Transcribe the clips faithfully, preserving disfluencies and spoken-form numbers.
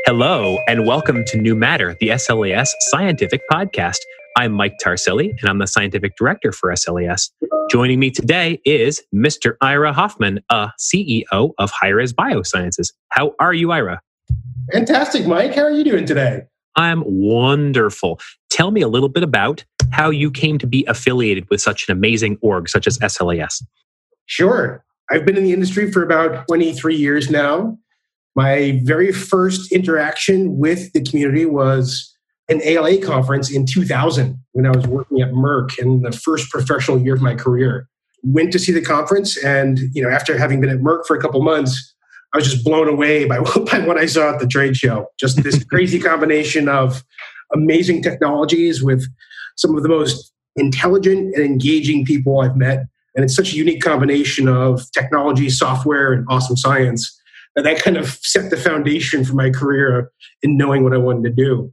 Hello, and welcome to New Matter, the S L A S Scientific Podcast. I'm Mike Tarsilli, and I'm the Scientific Director for S L A S. Joining me today is Mister Ira Hoffman, a C E O of Hi-Res Biosciences. How are you, Ira? Fantastic, Mike. How are you doing today? I'm wonderful. Tell me a little bit about how you came to be affiliated with such an amazing org such as S L A S. Sure. I've been in the industry for about twenty-three years now. My very first interaction with the community was an A L A conference in two thousand when I was working at Merck in the first professional year of my career. Went to see the conference, and you know, after having been at Merck for a couple months, I was just blown away by, by what I saw at the trade show. Just this crazy combination of amazing technologies with some of the most intelligent and engaging people I've met. And it's such a unique combination of technology, software, and awesome science. And that kind of set the foundation for my career in knowing what I wanted to do.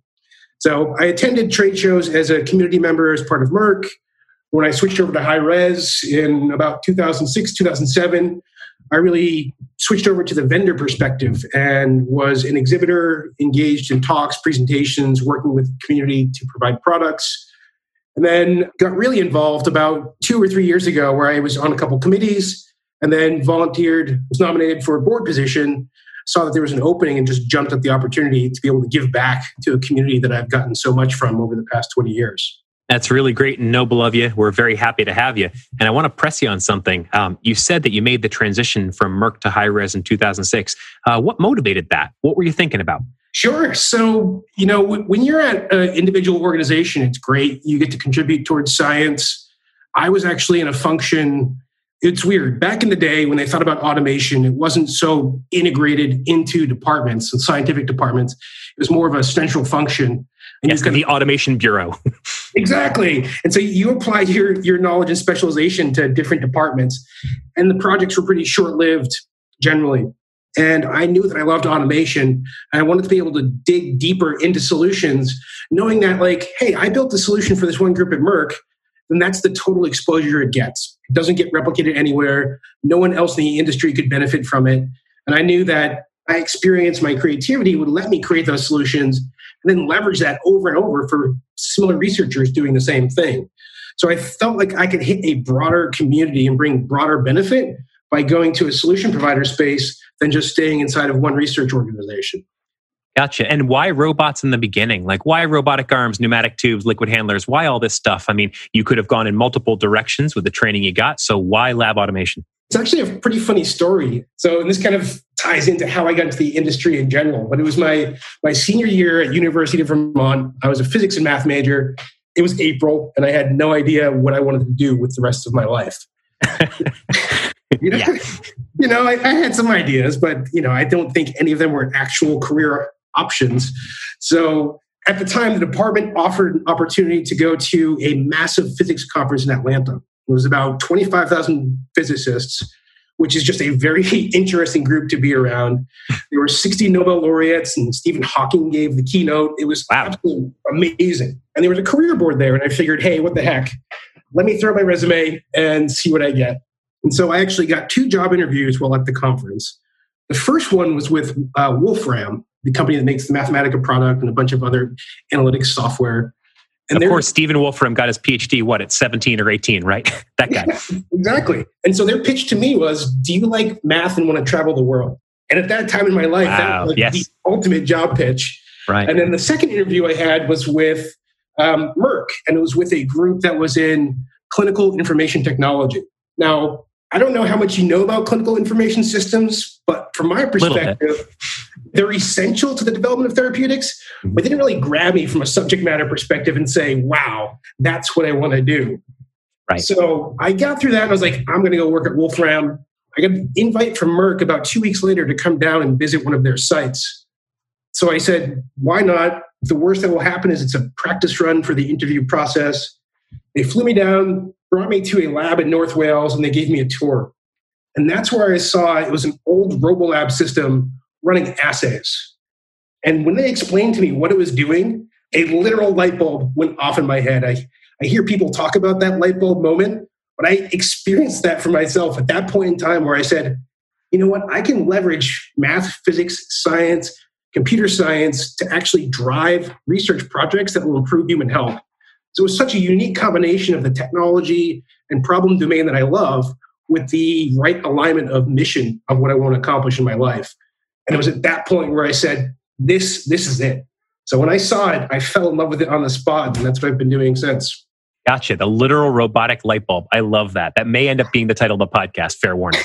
So I attended trade shows as a community member as part of Merck. When I switched over to Hi-Res in about two thousand six, two thousand seven, I really switched over to the vendor perspective and was an exhibitor, engaged in talks, presentations, working with the community to provide products. And then got really involved about two or three years ago where I was on a couple committees and then volunteered, was nominated for a board position, saw that there was an opening and just jumped at the opportunity to be able to give back to a community that I've gotten so much from over the past twenty years. That's really great and noble of you. We're very happy to have you. And I want to press you on something. Um, you said that you made the transition from Merck to Hi-Res in two thousand six. Uh, what motivated that? What were you thinking about? Sure. So, you know, when you're at an individual organization, it's great. You get to contribute towards science. I was actually in a function. It's weird. Back in the day when they thought about automation, it wasn't so integrated into departments and scientific departments. It was more of a central function. And yes, the Automation Bureau. Exactly. And so you apply your, your knowledge and specialization to different departments. And the projects were pretty short-lived generally. And I knew that I loved automation. And I wanted to be able to dig deeper into solutions, knowing that, like, hey, I built the solution for this one group at Merck, then that's the total exposure it gets. It doesn't get replicated anywhere. No one else in the industry could benefit from it. And I knew that my experience, my creativity would let me create those solutions and then leverage that over and over for similar researchers doing the same thing. So I felt like I could hit a broader community and bring broader benefit by going to a solution provider space than just staying inside of one research organization. Gotcha. And why robots in the beginning? Like, why robotic arms, pneumatic tubes, liquid handlers? Why all this stuff? I mean, you could have gone in multiple directions with the training you got. So why lab automation? It's actually a pretty funny story. So, and this kind of ties into how I got into the industry in general. But it was my my senior year at University of Vermont. I was a physics and math major. It was April, and I had no idea what I wanted to do with the rest of my life. you know, yeah. you know I, I had some ideas, but you know, I don't think any of them were actual career options. So at the time, the department offered an opportunity to go to a massive physics conference in Atlanta. It was about twenty-five thousand physicists, which is just a very interesting group to be around. There were sixty Nobel laureates, and Stephen Hawking gave the keynote. It was wow. absolutely amazing. And there was a career board there, and I figured, hey, what the heck? Let me throw my resume and see what I get. And so I actually got two job interviews while at the conference. The first one was with uh, Wolfram, the company that makes the Mathematica product and a bunch of other analytics software. And of course, Stephen Wolfram got his PhD, what, at seventeen or eighteen, right? That guy. Yeah, exactly. And so their pitch to me was, do you like math and want to travel the world? And at that time in my life, wow, that was like yes. the ultimate job pitch. Right. And then the second interview I had was with um, Merck, and it was with a group that was in clinical information technology. Now, I don't know how much you know about clinical information systems, but from my perspective, they're essential to the development of therapeutics, but they didn't really grab me from a subject matter perspective and say, wow, that's what I want to do. Right. So I got through that and I was like, I'm going to go work at Wolfram. I got an invite from Merck about two weeks later to come down and visit one of their sites. So I said, why not? The worst that will happen is it's a practice run for the interview process. They flew me down, brought me to a lab in North Wales, and they gave me a tour. And that's where I saw it was an old RoboLab system running assays. And when they explained to me what it was doing, a literal light bulb went off in my head. I, I hear people talk about that light bulb moment, but I experienced that for myself at that point in time where I said, you know what, I can leverage math, physics, science computer science to actually drive research projects that will improve human health. So it was such a unique combination of the technology and problem domain that I love with the right alignment of mission of what I want to accomplish in my life. And it was at that point where I said, this, this is it. So when I saw it, I fell in love with it on the spot, and that's what I've been doing since. Gotcha. The literal robotic light bulb. I love that. That may end up being the title of the podcast. Fair warning.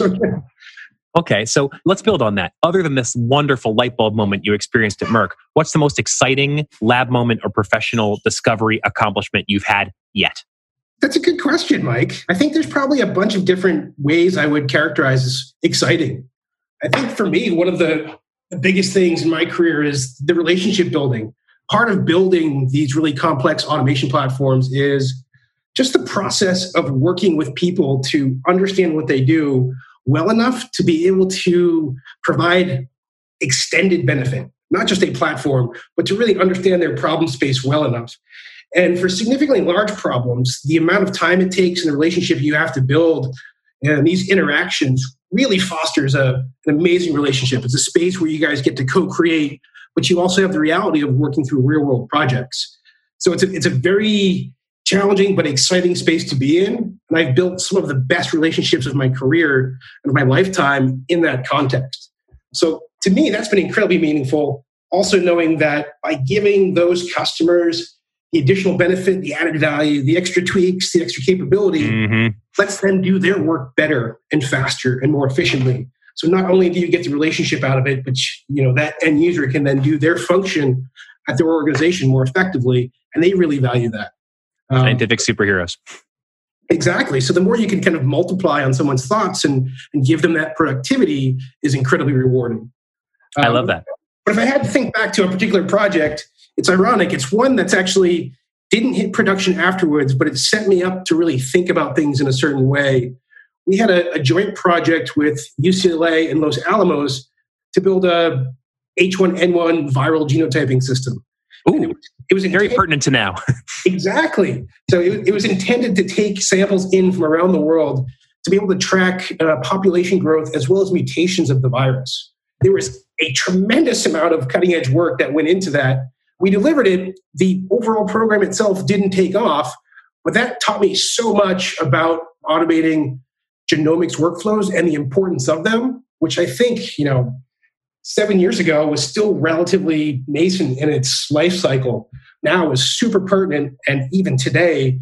Okay, so let's build on that. Other than this wonderful light bulb moment you experienced at Merck, what's the most exciting lab moment or professional discovery accomplishment you've had yet? That's a good question, Mike. I think there's probably a bunch of different ways I would characterize as exciting. I think for me, one of the, the biggest things in my career is the relationship building. Part of building these really complex automation platforms is just the process of working with people to understand what they do well enough to be able to provide extended benefit, not just a platform, but to really understand their problem space well enough. And for significantly large problems, the amount of time it takes and the relationship you have to build and these interactions really fosters a, an amazing relationship. It's a space where you guys get to co-create, but you also have the reality of working through real-world projects. So it's a, it's a very challenging but exciting space to be in. And I've built some of the best relationships of my career and of my lifetime in that context. So to me, that's been incredibly meaningful. Also knowing that by giving those customers the additional benefit, the added value, the extra tweaks, the extra capability, mm-hmm. lets them do their work better and faster and more efficiently. So not only do you get the relationship out of it, but you know that end user can then do their function at their organization more effectively, and they really value that. Um, Scientific superheroes. Exactly. So the more you can kind of multiply on someone's thoughts and, and give them that productivity is incredibly rewarding. Um, I love that. But if I had to think back to a particular project, it's ironic. It's one that's actually didn't hit production afterwards, but it set me up to really think about things in a certain way. We had a, a joint project with U C L A and Los Alamos to build a H one N one viral genotyping system. Ooh, it was, it was very pertinent to now. Exactly. So it, it was intended to take samples in from around the world to be able to track uh, population growth as well as mutations of the virus. There was a tremendous amount of cutting edge work that went into that. We delivered it. The overall program itself didn't take off, but that taught me so much about automating genomics workflows and the importance of them, which I think, you know, seven years ago was still relatively nascent in its life cycle. Now is super pertinent. And even today,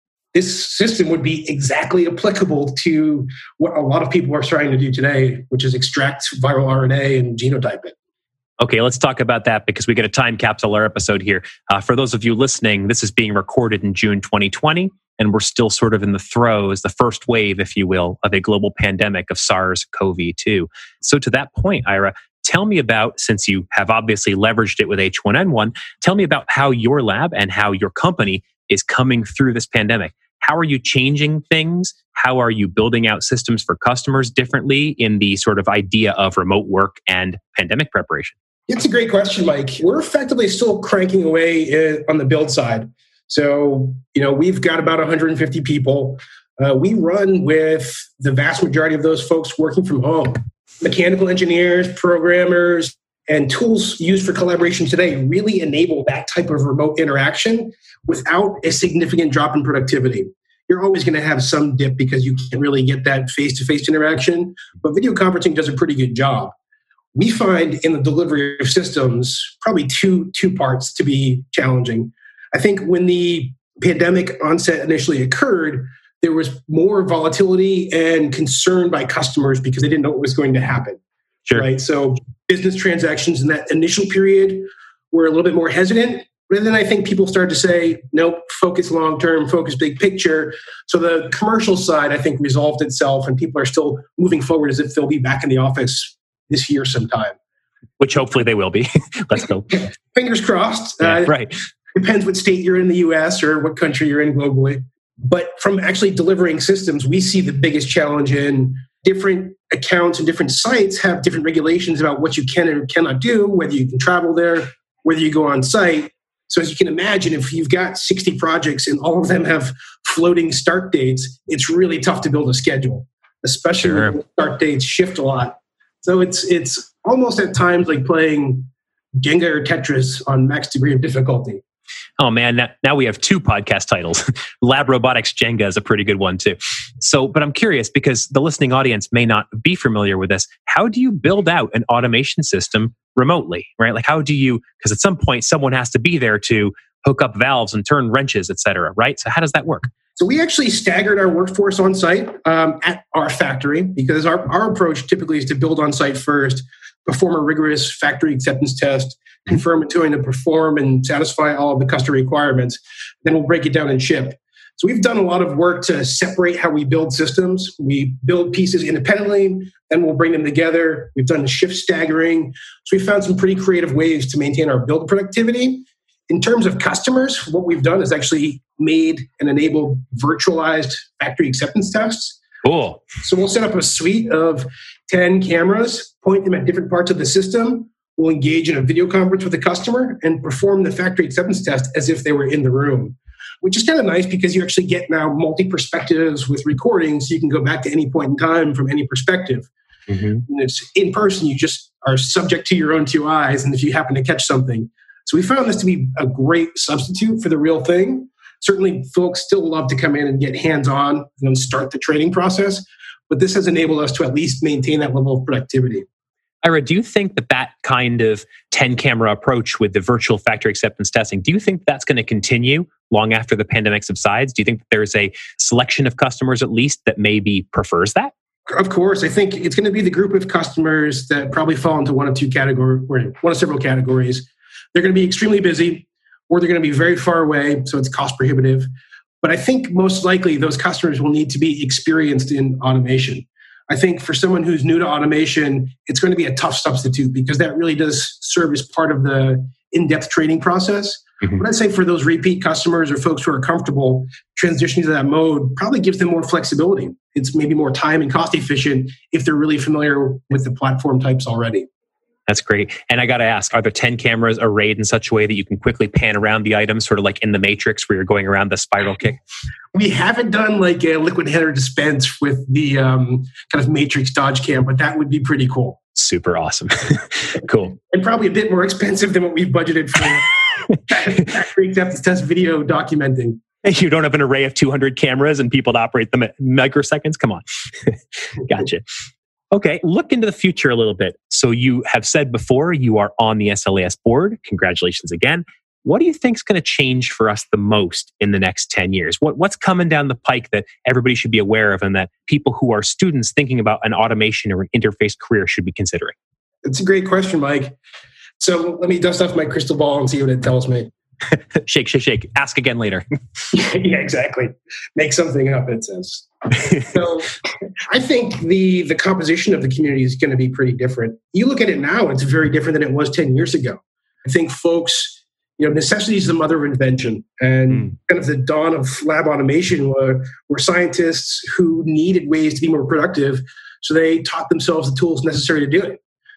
this system would be exactly applicable to what a lot of people are trying to do today, which is extract viral R N A and genotype it. Okay, let's talk about that because we get a time capsule our episode here. Uh, for those of you listening, this is being recorded in June twenty twenty, and we're still sort of in the throes, the first wave, if you will, of a global pandemic of SARS-C o V two. So to that point, Ira, tell me about, since you have obviously leveraged it with H one N one, tell me about how your lab and how your company is coming through this pandemic. How are you changing things? How are you building out systems for customers differently in the sort of idea of remote work and pandemic preparation? It's a great question, Mike. We're effectively still cranking away on the build side. So, you know, we've got about one hundred fifty people. Uh, we run with the vast majority of those folks working from home. Mechanical engineers, programmers, and tools used for collaboration today really enable that type of remote interaction without a significant drop in productivity. You're always going to have some dip because you can't really get that face-to-face interaction, but video conferencing does a pretty good job. We find in the delivery of systems probably two, two parts to be challenging. I think when the pandemic onset initially occurred, there was more volatility and concern by customers because they didn't know what was going to happen. Sure. Right? So business transactions in that initial period were a little bit more hesitant. But then I think people started to say, nope, focus long-term, focus big picture. So the commercial side, I think, resolved itself and people are still moving forward as if they'll be back in the office this year sometime. Which hopefully they will be. Let's go. Fingers crossed. Yeah, uh, right. Depends what state you're in the U S or what country you're in globally. But from actually delivering systems, we see the biggest challenge in different accounts and different sites have different regulations about what you can or cannot do, whether you can travel there, whether you go on site. So as you can imagine, if you've got sixty projects and all of them have floating start dates, it's really tough to build a schedule, especially sure. when start dates shift a lot. So it's it's almost at times like playing Jenga or Tetris on max degree of difficulty. Oh man, now, now we have two podcast titles. Lab Robotics Jenga is a pretty good one too. So, but I'm curious because the listening audience may not be familiar with this. How do you build out an automation system remotely, right? Like how do you, because at some point someone has to be there to hook up valves and turn wrenches, et cetera, right? So how does that work? So we actually staggered our workforce on site um, at our factory because our, our approach typically is to build on site first, perform a rigorous factory acceptance test, confirm it's going to perform and satisfy all of the customer requirements. Then we'll break it down and ship. So we've done a lot of work to separate how we build systems. We build pieces independently, then we'll bring them together. We've done shift staggering. So we found some pretty creative ways to maintain our build productivity. In terms of customers, what we've done is actually made and enabled virtualized factory acceptance tests. Cool. So we'll set up a suite of ten cameras, point them at different parts of the system. We'll engage in a video conference with the customer and perform the factory acceptance test as if they were in the room, which is kind of nice because you actually get now multi-perspectives with recordings. So you can go back to any point in time from any perspective. Mm-hmm. And it's in person, you just are subject to your own two eyes. And if you happen to catch something. So we found this to be a great substitute for the real thing. Certainly folks still love to come in and get hands-on and start the training process. But this has enabled us to at least maintain that level of productivity. Ira, do you think that that kind of ten camera approach with the virtual factory acceptance testing, do you think that's going to continue long after the pandemic subsides? Do you think that there's a selection of customers at least that maybe prefers that? Of course. I think it's going to be the group of customers that probably fall into one of two categories, one of several categories. They're going to be extremely busy or they're going to be very far away, so it's cost prohibitive. But I think most likely those customers will need to be experienced in automation. I think for someone who's new to automation, it's going to be a tough substitute because that really does serve as part of the in-depth training process. Mm-hmm. But I'd say for those repeat customers or folks who are comfortable, transitioning to that mode probably gives them more flexibility. It's maybe more time and cost efficient if they're really familiar with the platform types already. That's great. And I got to ask, are there ten cameras arrayed in such a way that you can quickly pan around the items, sort of like in the Matrix where you're going around the spiral kick? We haven't done like a liquid header dispense with the um, kind of Matrix dodge cam, but that would be pretty cool. Super awesome. Cool. And probably a bit more expensive than what we've budgeted for factory acceptance test video documenting. You don't have an array of two hundred cameras and people to operate them at microseconds? Come on. Gotcha. Okay, look into the future a little bit. So you have said before you are on the S L A S board. Congratulations again. What do you think is going to change for us the most in the next ten years? What, what's coming down the pike that everybody should be aware of and that people who are students thinking about an automation or an interface career should be considering? It's a great question, Mike. So let me dust off my crystal ball and see what it tells me. Shake, shake, shake. Ask again later. Yeah, exactly. Make something up, it says. So I think the the composition of the community is going to be pretty different. You look at it now, it's very different than it was ten years ago. I think folks, you know, necessity is the mother of invention. And mm. kind of the dawn of lab automation were, were scientists who needed ways to be more productive. So they taught themselves the tools necessary to do it.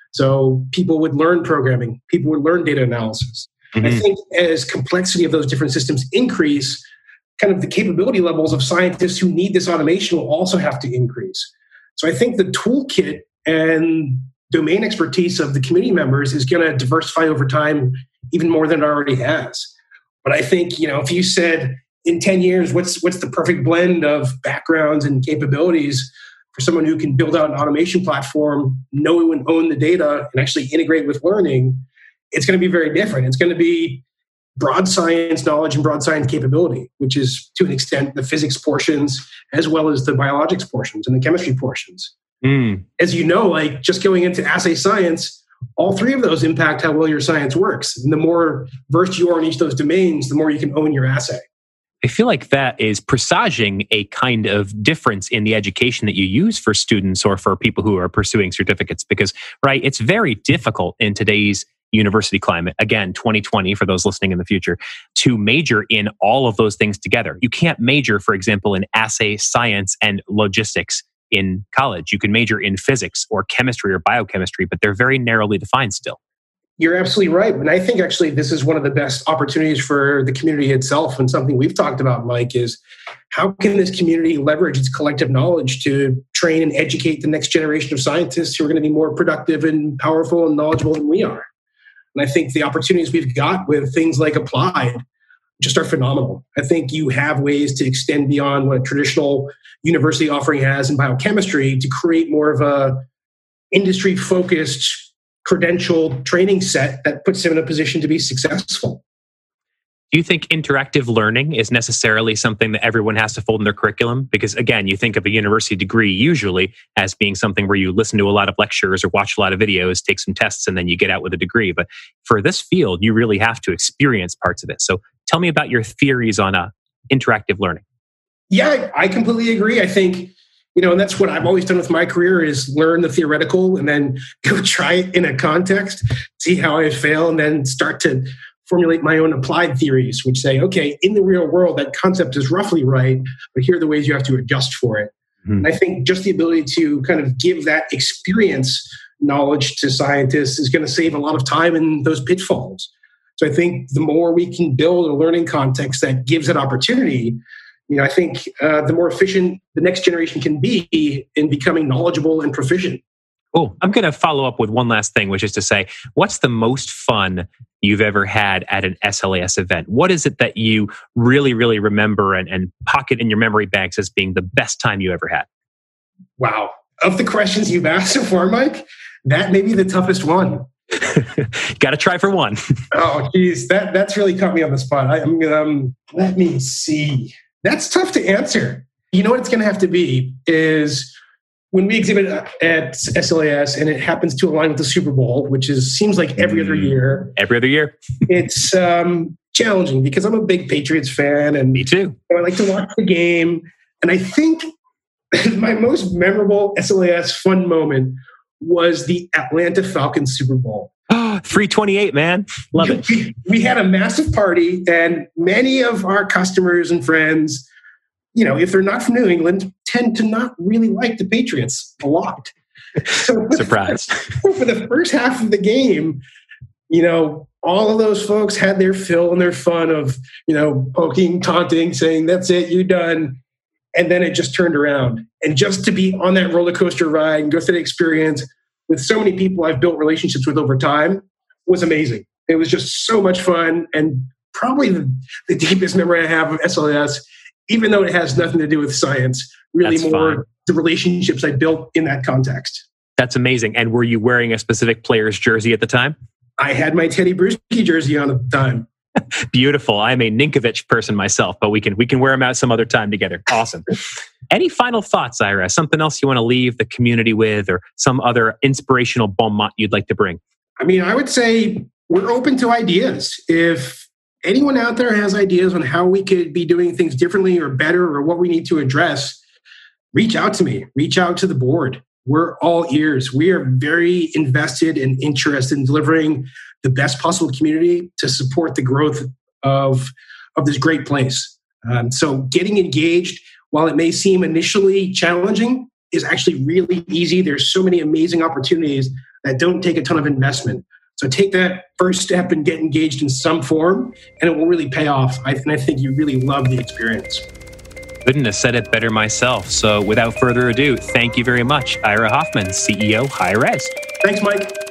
So people would learn programming. People would learn data analysis. Mm-hmm. I think as complexity of those different systems increase, kind of the capability levels of scientists who need this automation will also have to increase. So I think the toolkit and domain expertise of the community members is going to diversify over time even more than it already has. But I think, you know, if you said in ten years, what's what's the perfect blend of backgrounds and capabilities for someone who can build out an automation platform, know and own the data, and actually integrate with learning, it's going to be very different. It's going to be broad science knowledge and broad science capability, which is to an extent the physics portions as well as the biologics portions and the chemistry portions. Mm. As you know, like just going into assay science, all three of those impact how well your science works. And the more versed you are in each of those domains, the more you can own your assay. I feel like that is presaging a kind of difference in the education that you use for students or for people who are pursuing certificates. Because, right, it's very difficult in today's university climate, again, twenty twenty for those listening in the future, to major in all of those things together. You can't major, for example, in assay science and logistics in college. You can major in physics or chemistry or biochemistry, but they're very narrowly defined still. You're absolutely right. And I think actually this is one of the best opportunities for the community itself. And something we've talked about, Mike, is how can this community leverage its collective knowledge to train and educate the next generation of scientists who are going to be more productive and powerful and knowledgeable than we are? And I think the opportunities we've got with things like Applied just are phenomenal. I think you have ways to extend beyond what a traditional university offering has in biochemistry to create more of a industry-focused credential training set that puts them in a position to be successful. Do you think interactive learning is necessarily something that everyone has to fold in their curriculum? Because again, you think of a university degree usually as being something where you listen to a lot of lectures or watch a lot of videos, take some tests, and then you get out with a degree. But for this field, you really have to experience parts of it. So tell me about your theories on uh, interactive learning. Yeah, I completely agree. I think, you know, and that's what I've always done with my career is learn the theoretical and then go try it in a context, see how I fail, and then start to formulate my own applied theories, which say, okay, in the real world, that concept is roughly right, but here are the ways you have to adjust for it. Mm-hmm. And I think just the ability to kind of give that experience knowledge to scientists is going to save a lot of time in those pitfalls. So I think the more we can build a learning context that gives it opportunity, you know, I think uh, the more efficient the next generation can be in becoming knowledgeable and proficient. Oh, I'm going to follow up with one last thing, which is to say, what's the most fun you've ever had at an S L A S event? What is it that you really, really remember and, and pocket in your memory banks as being the best time you ever had? Wow. Of the questions you've asked so far, Mike, that may be the toughest one. Got to try for one. Oh, geez. That, that's really caught me on the spot. I, I'm gonna, um, let me see. That's tough to answer. You know what it's going to have to be is when we exhibit at S L A S and it happens to align with the Super Bowl, which is seems like every other year. Every other year. It's um, challenging because I'm a big Patriots fan. And me too. I like to watch the game. And I think my most memorable S L A S fun moment was the Atlanta Falcons Super Bowl. three twenty-eight, man. Love it. We, we had a massive party, and many of our customers and friends, you know, if they're not from New England, tend to not really like the Patriots a lot. So Surprise. For the first half of the game, you know, all of those folks had their fill and their fun of, you know, poking, taunting, saying, that's it, you're done. And then it just turned around. And just to be on that roller coaster ride and go through the experience with so many people I've built relationships with over time was amazing. It was just so much fun and probably the, the deepest memory I have of S L A S, even though it has nothing to do with science, really That's more fine. The relationships I built in that context. That's amazing. And were you wearing a specific player's jersey at the time? I had my Teddy Bruschi jersey on at the time. Beautiful. I'm a Ninkovich person myself, but we can we can wear them out some other time together. Awesome. Any final thoughts, Ira? Something else you want to leave the community with, or some other inspirational bon mot you'd like to bring? I mean, I would say we're open to ideas. If anyone out there has ideas on how we could be doing things differently or better or what we need to address, reach out to me. Reach out to the board. We're all ears. We are very invested and interested in delivering the best possible community to support the growth of, of this great place. Um, so getting engaged, while it may seem initially challenging, is actually really easy. There's so many amazing opportunities that don't take a ton of investment. So take that first step and get engaged in some form, and it will really pay off. I, and I think you really love the experience. Couldn't have said it better myself. So without further ado, thank you very much, Ira Hoffman, C E O, High Res. Thanks, Mike.